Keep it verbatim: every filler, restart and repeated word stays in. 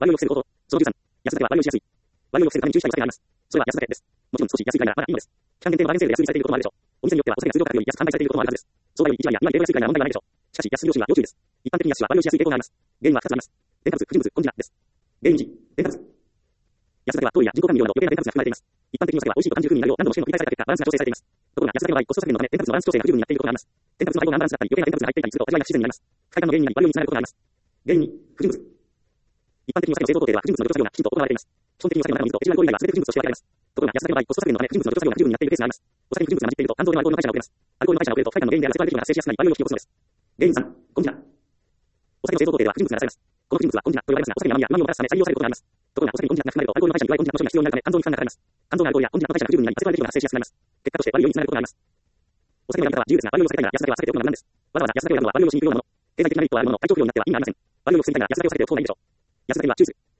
培養を防ぐ方法。そのじゅうさん、安酒は培養しやすい。培養を防ぐために注意したいお酒があります。それは安酒です。もちろん少し安いくらいならまだいいのです。期間限定のバーゲンセールで安売りされていることもあるでしょう。お店によってはお酒が数量価格より安く販売されていることもあるはずです。相場よりいちわりやにわり程度安いくらいなら問題はないでしょう。しかし、安売り商品は要注意です。一般的に安酒は培養しやすい傾向があります。原因はふたつあります。添加物、不純物、コンジナです。原因いち、添加物。安酒は糖類や人工甘味料など余計な添加物が含まれています。一般的にお酒は美味しいと感じる風味になるよう何度も試験を繰り返された結果、バランスが調整されています。ところが安酒の場合、コスト削減のため添加物のバランス調整が不十分になっていることがあります。添加物の配合がアンバランスだったり、余計な添加物が入っていたりすると味わいが不自然になります。不快感の原因になり、培養につながることがあります。原因に、不純物。一般的にお酒の製造工程では不純物の除去作業がきちんと行われています。基本的にお酒の中の水といちわりご以外は全て不純物として分けられます。ところが安酒の場合、コスト削減のため不純物の除去作業が不十分になっているケースがあります。お酒に不純物が混じっていると肝臓でのアルコールの代謝が遅れます。アルコールの代謝が遅れると不快感の原因であるアセトアルデヒドが発生しやすくなり培養を引き起こすのです。原因さん、コンジナ。お酒の製造工程では不純物が出されます。この不純物はコンジナと呼ばれますが、お酒に甘みや旨味をもたらすため再利用されることがあります。ところがお酒にコンジナが含まれるとアルコールの代謝に弱いコンジナの処理が必要になるため肝臓に負担がかかります。肝臓のアルコールやコンジナの代謝が不十分になりアセトアルデヒドが発生しやすくなります。結果として培養につながることがあります。お酒のやり方は自由ですが、培養を避けたいなら安酒は避けておくのが無難です。わざわざ安酒を選ぶのは培養しにくいようなもの。経済的なメリットはあるものの、体調不良になっては意味がありません。培養を防ぎたいなら安酒を避けておく方がいいでしょう。安酒にはチューズ。